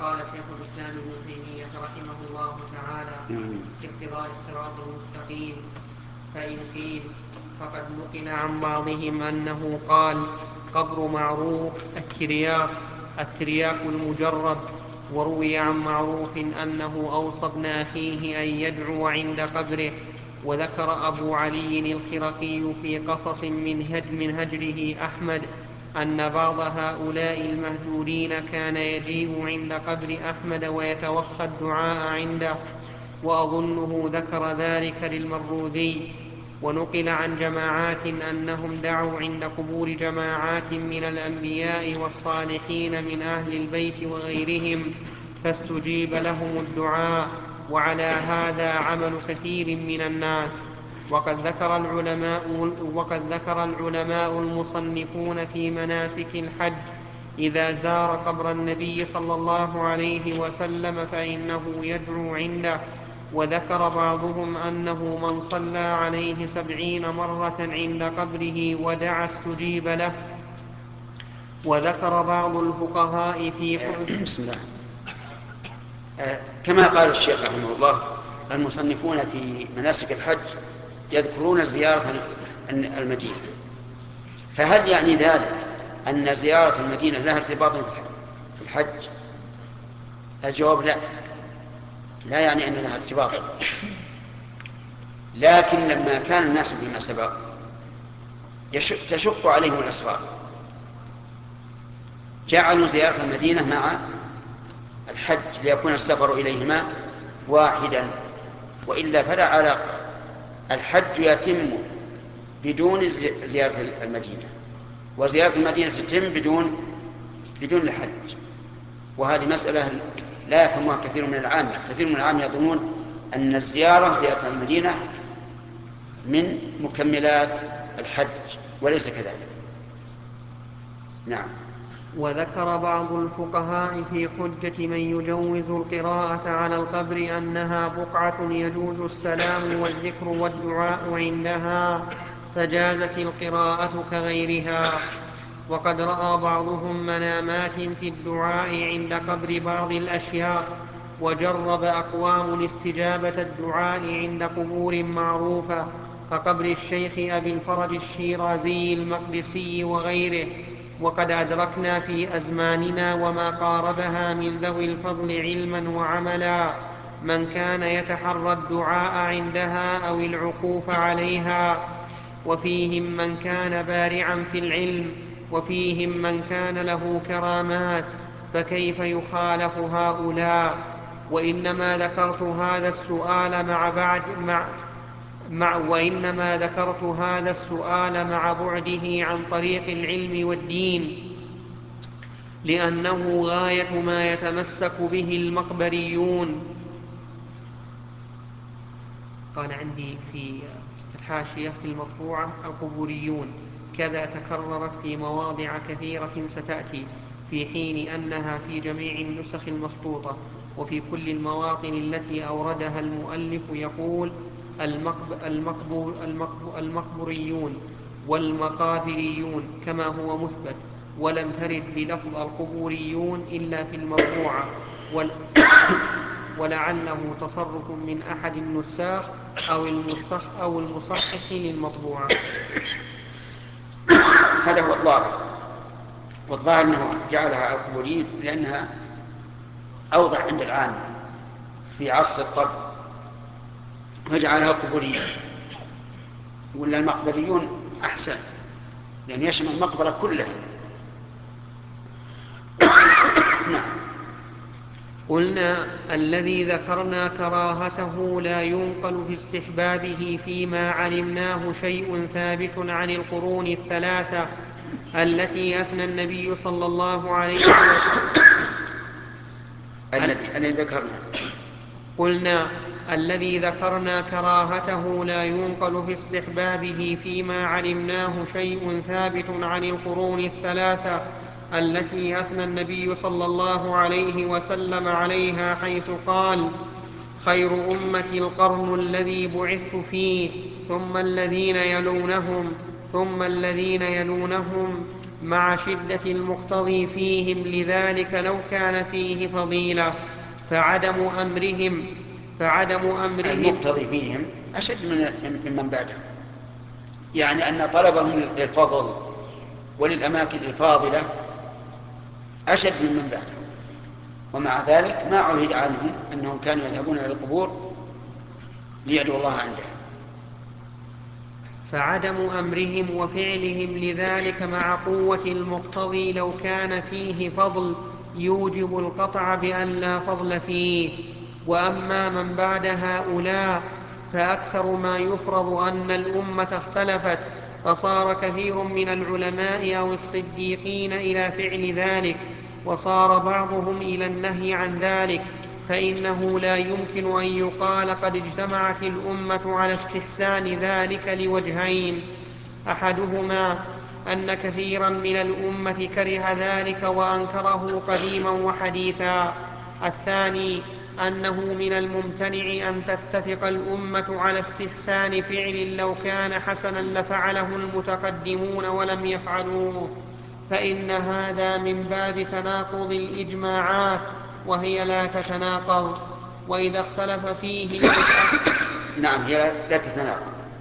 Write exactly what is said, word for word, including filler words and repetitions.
قال شيخ الإسلام ابن تيمية رحمه الله تعالى في اقتضاء الصراط المستقيم. فإن قيل فقد نقل عن بعضهم أنه قال قبر معروف الترياق الترياق المجرب. وروي عن معروف أنه أوصى ابن أخيه أن يدعو عند قبره. وذكر أبو علي الخرقي في قصص من, هج من هجره أحمد أن بعض هؤلاء المهجورين كان يجيء عند قبر أحمد ويتوخى الدعاء عنده، وأظنه ذكر ذلك للمروذي. ونقل عن جماعات أنهم دعوا عند قبور جماعات من الأنبياء والصالحين من أهل البيت وغيرهم فاستجيب لهم الدعاء، وعلى هذا عمل كثير من الناس. وقد ذكر العلماء, وقد ذكر العلماء المصنفون في مناسك الحج إذا زار قبر النبي صلى الله عليه وسلم فإنه يدعو عنده. وذكر بعضهم أنه من صلى عليه سبعين مرة عند قبره ودعا استجيب له. وذكر بعض الفقهاء في بسم الله. كما قال الشيخ رحمه الله المصنفون في مناسك الحج يذكرون زيارة المدينة، فهل يعني ذلك أن زيارة المدينة لها ارتباط في الحج؟ الجواب لا، لا يعني أن لها ارتباط، لكن لما كان الناس فيما سبق تشق عليهم الأسفار جعلوا زيارة المدينة مع الحج ليكون السفر إليهما واحدا، وإلا فلا علاقة. الحج يتم بدون زيارة المدينة، وزيارة المدينة تتم بدون بدون الحج، وهذه مسألة لا يفهمها كثير من العامة. كثير من العامة يظنون أن الزيارة زيارة المدينة من مكملات الحج، وليس كذلك. نعم. وذكر بعض الفقهاء في حجة من يجوز القراءة على القبر أنها بقعة يجوز السلام والذكر والدعاء عندها، فجازت القراءة كغيرها. وقد رأى بعضهم منامات في الدعاء عند قبر بعض الأشياخ، وجرب أقوام استجابة الدعاء عند قبور معروفة كقبر الشيخ أبي الفرج الشيرازي المقدسي وغيره. وقد أدركنا في أزماننا وما قاربها من ذوي الفضل علما وعملا من كان يتحرى الدعاء عندها أو العكوف عليها، وفيهم من كان بارعا في العلم، وفيهم من كان له كرامات، فكيف يخالف هؤلاء؟ وإنما ذكرت هذا السؤال مع بعد مع مع وإنما ذكرت هذا السؤال مع بعده عن طريق العلم والدين، لأنه غاية ما يتمسك به المقبريون. قال عندي في الحاشية في المطبوعة القبوريون، كذا تكررت في مواضع كثيرة ستأتي، في حين أنها في جميع النسخ المخطوطة. وفي كل المواطن التي أوردها المؤلف يقول المقب المقبر المقب المقبريون والمقابريون كما هو مثبت، ولم ترد بلفظ القبوريون إلا في المطبوعة، ولعله تصرف من أحد النساخ أو المصح أو المصحح للمطبوعة. هذا هو الظاهر، والظاهر أنه جعلها القبوريين لأنها أوضح عند العام في عصر الطب، فجعلها قبوريين. ولا المقبريون أحسن لأن يشمل المقبرة كلها. قلنا الذي ذكرنا كراهته لا ينقل في استحبابه فيما علمناه شيء ثابت عن القرون الثلاثة التي أثنى النبي صلى الله عليه وسلم. الذي الذي ذكرنا قلنا الذي ذكرنا كراهته لا ينقل في استحبابه فيما علمناه شيء ثابت عن القرون الثلاثة التي أثنى النبي صلى الله عليه وسلم عليها، حيث قال خير أمتي القرن الذي بعثت فيه ثم الذين يلونهم ثم الذين يلونهم مع شدة المقتضي فيهم لذلك لو كان فيه فضيلة، فعدم أمرهم فعدم أمرهم المقتضي فيهم أشد من من بعدهم، يعني أن طلبهم للفضل وللأماكن الفاضلة أشد من من بعدهم، ومع ذلك ما عهد عنهم أنهم كانوا يذهبون إلى القبور ليدعوا الله عندها. فعدم أمرهم وفعلهم لذلك مع قوة المقتضي لو كان فيه فضل يوجب القطع بأن لا فضل فيه. وأما من بعد هؤلاء فأكثر ما يفرض أن الأمة اختلفت، فصار كثير من العلماء أو الصديقين إلى فعل ذلك، وصار بعضهم إلى النهي عن ذلك، فإنه لا يمكن أن يقال قد اجتمعت الأمة على استحسان ذلك لوجهين: أحدهما أن كثيرا من الأمة كره ذلك وأنكره قديما وحديثا، الثاني أنه من الممتنع أن تتفق الأمة على استحسان فعل لو كان حسنا لفعله المتقدمون ولم يفعلوه، فإن هذا من باب تناقض الإجماعات وهي لا تتناقض. وإذا اختلف فيه نعم، هي لا تتناقض،